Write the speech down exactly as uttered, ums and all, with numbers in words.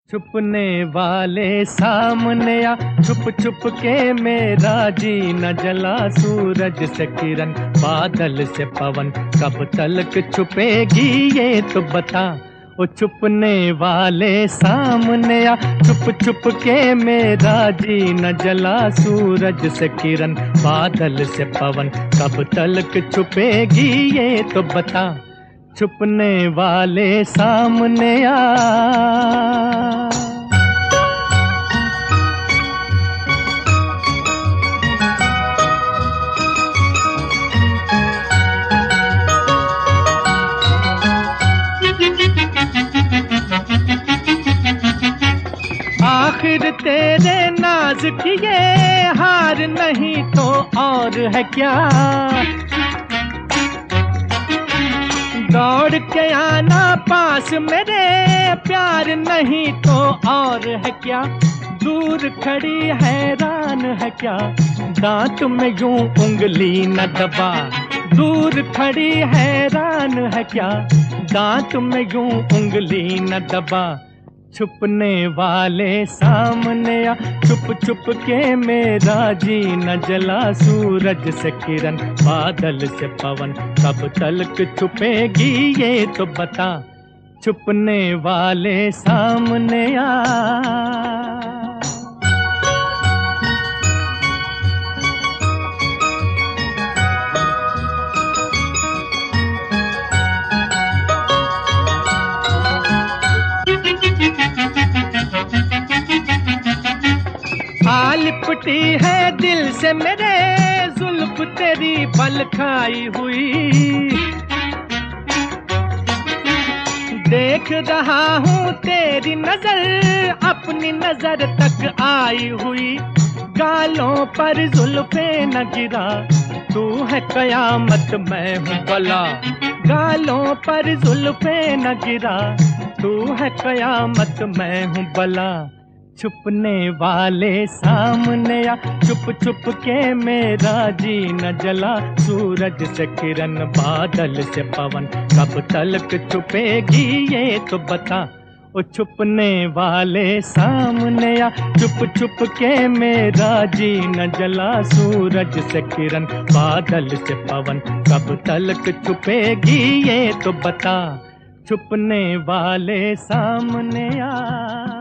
छुपने वाले सामने आ, छुप छुप के मेरा जी न जला। सूरज से किरण, बादल से पवन, कब तलक छुपेगी ये तो बता। ओ छुपने वाले सामने आ, छुप छुप के मेरा जी न जला। सूरज से किरण, बादल से पवन, कब तलक छुपेगी ये तो बता। छुपने वाले सामने आ। आखिर तेरे नाज की ये हार नहीं तो और है क्या। दौड़ के आना पास मेरे, प्यार नहीं तो और है क्या। दूर खड़ी हैरान है क्या, दांत में यूं उंगली न दबा। दूर खड़ी हैरान है क्या, दांत में यूं उंगली न दबा। छुपने वाले सामने आ, छुप छुप के मेरा जी न जला। सूरज से किरण, बादल से पवन, कब तलक छुपेगी ये तो बता। छुपने वाले सामने आ। आ लिपटी है दिल से मेरे जुल्फ तेरी बल खाई हुई। देख रहा हूँ तेरी नजर अपनी नजर तक आई हुई। गालों पर जुल्फे न गिरा, तू है कयामत मैं हूँ बला। गालों पर जुल्फे न गिरा, तू है कयामत मैं हूँ बला। छुपने वाले सामने आ, छुप छुप के मेरा जी न जला। सूरज से किरण, बादल से पवन, कब तलक छुपेगी ये तो बता। ओ छुपने वाले सामने आ, छुप छुप के मेरा जी न जला। सूरज से किरण, बादल से पवन, कब तलक छुपेगी ये तो बता। छुपने वाले सामने आ।